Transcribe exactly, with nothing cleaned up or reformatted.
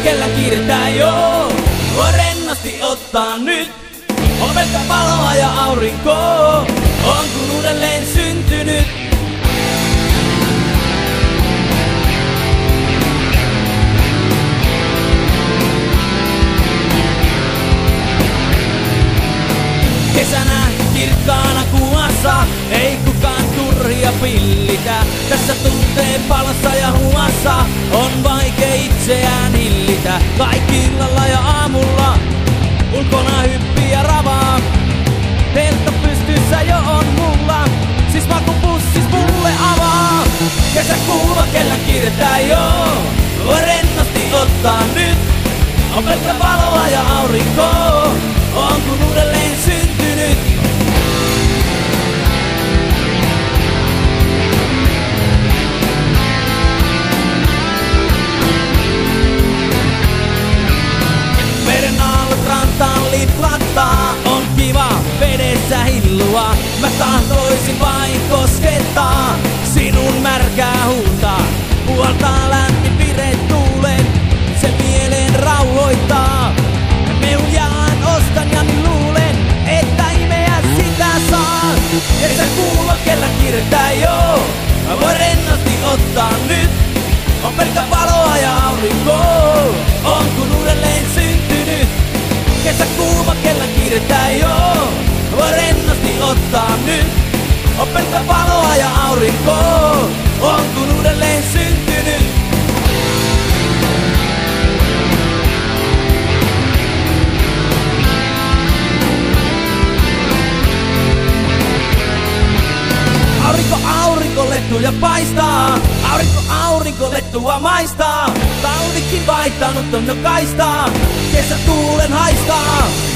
kellä kiirettä joo. Voi rennosti ottaa nyt, on pelkkä valoa ja aurinko, on kun uudelleen syntynyt. Kesänä kirkkaana kuvassa, ei kukaan turhia pillitä. Tässä tuntee palassa ja huassa, on vaikea itseään hillitä. Kaikki illalla ja aamulla, ulkona hyppii ja ravaa. Teltta pystyssä jo on mulla, siis makupussis mulle avaa. Kesäkuuva kellä kiirettä joo, voi rennosti ottaa nyt. On pelkkä valoa ja aurinko, on kun uudelleen syntynyt. Meren aallot rantaan liplattaa, on kiva vedessä hillua. Mä tahtoisin vain koskettaa sinun märkää huulta. Puoltaa lämmin vireet tuulen, se mieleen rauhoittaa. Meujaan ostan ja niin luulen, että imeä sitä saa. Kesäkuuva kellä kiirettä joo, voi rennosti ottaa nyt. On pelkkä valoa ja aurinko, on kun uudelleen syntynyt. Kesäkuuva kellä kiirettä joo, voi rennosti ottaa nyt. On pelkkä valoa ja aurinko, on kun uudelleen syntynyt. Aurinko, aurinko, lettuja paistaa. Aurinko, aurinko, lettua maistaa. Talvikin vaihtanut on jo kaistaa. Kesä tuulen haistaa.